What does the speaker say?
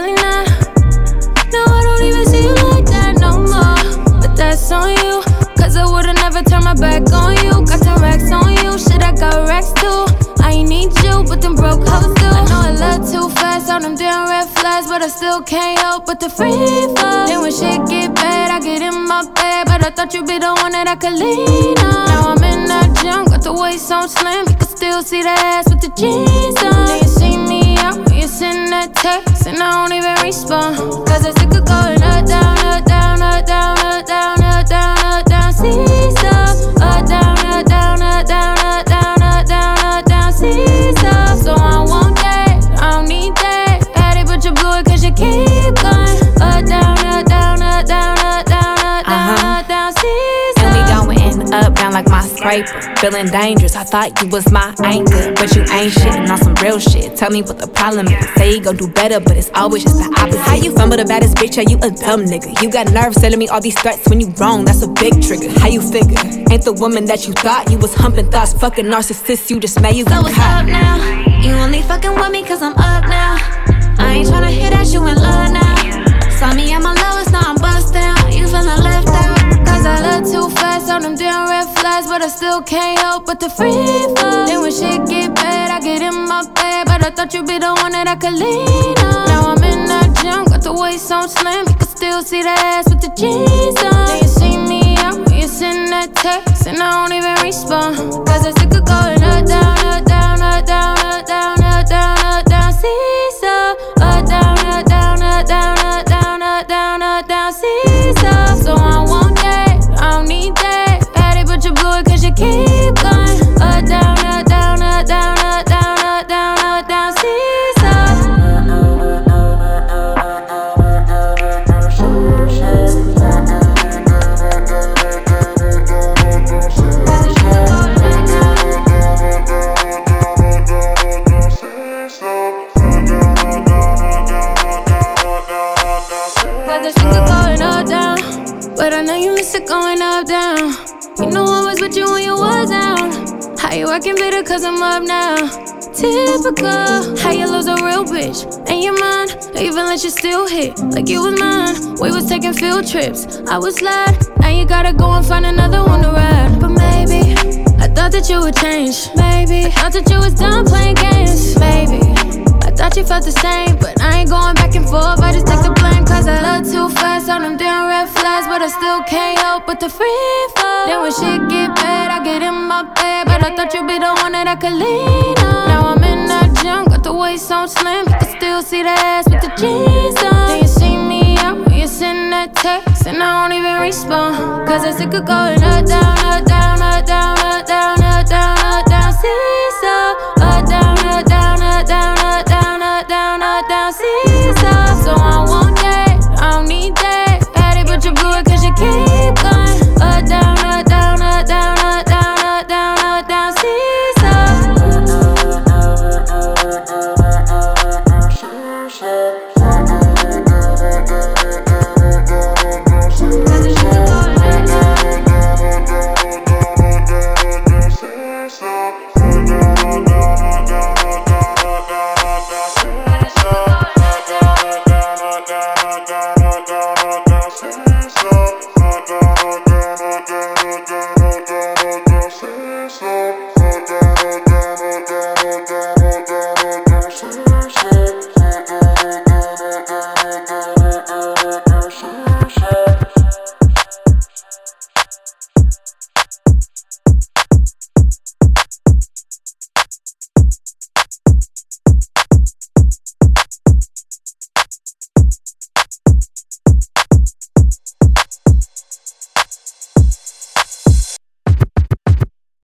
probably not. Now I don't even see you like that no more. But that's on you, cause I would've never turned my back on you. Got 10 racks on you, shit I got racks too. I ain't need you, but them broke hoes do. I know I love too fast on them damn red flags, but I still can't help but the free fall. Then when shit get bad, I get in my bed, but I thought you'd be the one that I could lean on. Now I'm in that gym, got the waist on slim, you can still see the ass with the jeans on. Then you see me out, when you send that text, and I don't even respond. Cause I sick of going up, down, up, down, up, down, up, down, up, down, up, down, seesaw. Up, down, up, down, up, down, up, down, up, down, up, down, seesaw. So I want that, I don't need that. Had it, but you blew it cause you keep going. Up, down, up, down, up, down, up, down, up, down, up, down, seesaw. And we going up, down like my scraper. Feeling dangerous, I thought you was my anchor, but you ain't shitting on some real shit. Tell me what the problem is. Say you gon' do better, but it's always just the opposite. How you fumble the baddest bitch? Are you a dumb nigga? You got nerves telling me all these threats when you wrong. That's a big trigger. How you figure? Ain't the woman that you thought. You was humping thoughts, fucking narcissist. You just mad you got caught. So what's up now? You only fucking with me cause I'm up now. I ain't tryna hear that you in love now. Saw me at my lowest, now I'm bust down. You feeling left out? Cause I look too fast on them damn red flags, but I still can't help but the free fall. Then when shit get bad, I get in my bed, but I thought you'd be the one that I could lean on. Now I'm in that gym, got the waist on slim, you can still see the ass with the jeans on. Then you see me out, when you send that text, and I don't even respond. Cause I sick of going up, down, up, down, up, down, up, down, up, down, up, down, seesaw. Up, down, up, down, up, down, up, down, up, down, up, down, seesaw. So I want that, I don't need that. Had it, but you blew it cause you keep going. Up, down, up, down, up, down, up, down, up, down, up, down, seesaw. But I know you miss it going up, down. You know I was with you when you was down. How you acting bitter cause I'm up now? Typical, how you lose a real bitch and your mind, even let you still hit like you was mine. We was taking field trips, I was glad. Now you gotta go and find another one to ride. But maybe, I thought that you would change. Maybe, I thought that you was done playing games. Maybe, I thought you felt the same, but I ain't going back and forth, I just take the blame. Cause I love too fast on them damn red flags, but I still can't help but the free fall. Then when shit get bad, I get in my bed, but I thought you'd be the one that I could lean on. Now I'm in that gym, got the waist on slim, you can still see the ass with the jeans on. Then you see me out, when you send that text, and I don't even respond. Cause I sick of going up, down, up, down, up, down, up, down, up, down, up, down, seas.